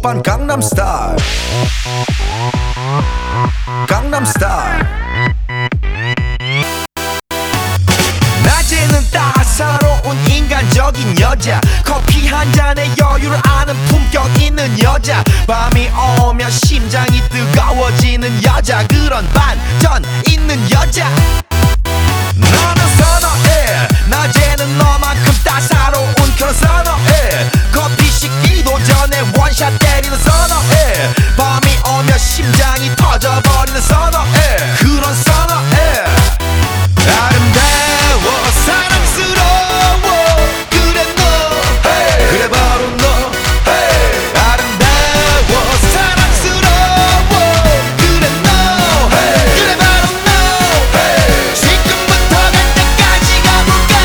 오빤 강남스타일 강남스타일 낮에는 따사로운 인간적인 여자 커피 한 잔에 여유를 아는 품격 있는 여자 밤이 오면 심장이 뜨거워지는 여자 그런 반전 있는 여자 너는 선어해 낮에는 너만큼 따사로운 그런 선어해 커피 식기도 전에 원샷 때리는 선어해 밤이 오면 심장이 터져버리는 선어해 그런 선어해 아름다워 사랑스러워 그래 너 hey. 그래 바로 너 hey. 아름다워 사랑스러워 그래 너 hey. 그래 바로 너 hey. 지금부터 갈 때까지 가볼까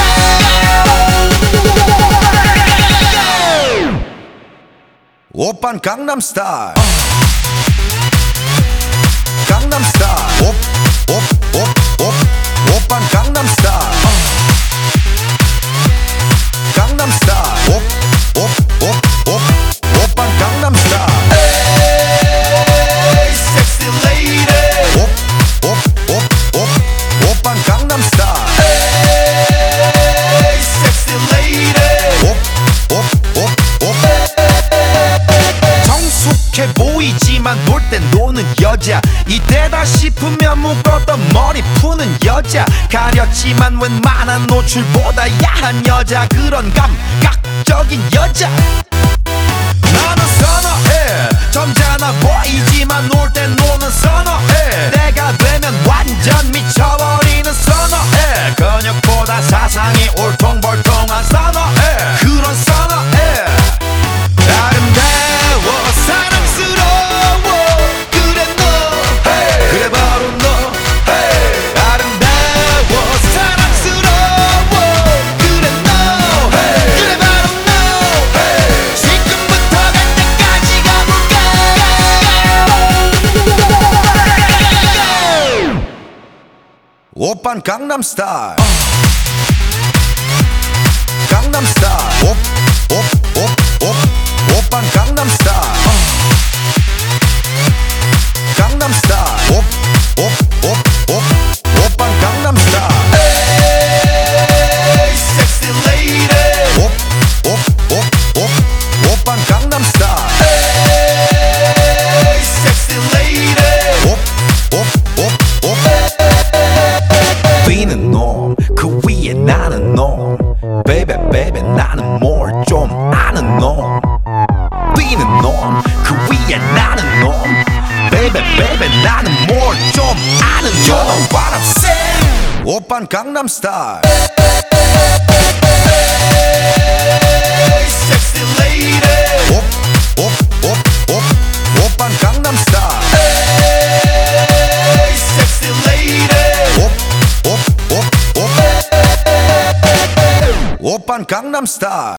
오빤 강남스타일 강남스타일 오빤 강남스타일 강남스타일 오빤 강남스타일 에이 섹시 레이디 오빤 강남스타일 에이 섹시 레이디 정숙해 보이지만 놀 땐 노는 여자 이때다 싶으면 묶었던 머리 푸는 여자 가렸지만 웬만한 노출보다 야한 여자 그런 감각적인 여자 나는 선어해 점잖아 보이지만 놀 땐 노는 선어해 내가 되면 완전 미쳐버리는 선어해 근육보다 사상이 울퉁불퉁한 선어해 그런 선어해 아름다워 사랑스러워 그래 너 hey. 그래 바로 너 hey. 아름다워 사랑스러워 그래 너 hey. 그래 바로 너 hey. 지금부터 갈 때까지 가볼까 오빤 강남스타일 강남스타일 오빤 강남스타일 강남스타일 오빤 강남스타일 에이 섹시 레이디 오빤 강남스타일 에이 섹시 레이디 비는 놈 그 위에 나는 놈 베이베 베이베 나는 뭘 좀 아는 놈 비는 놈 그 위에 나는 놈 베이베 베이베 나는 뭘 좀 아는 놈 You know what I'm saying 오빤 강남스타일 에이 섹시 레이디 오빤 강남스타일 에이 섹시 레이디 오빤 강남스타일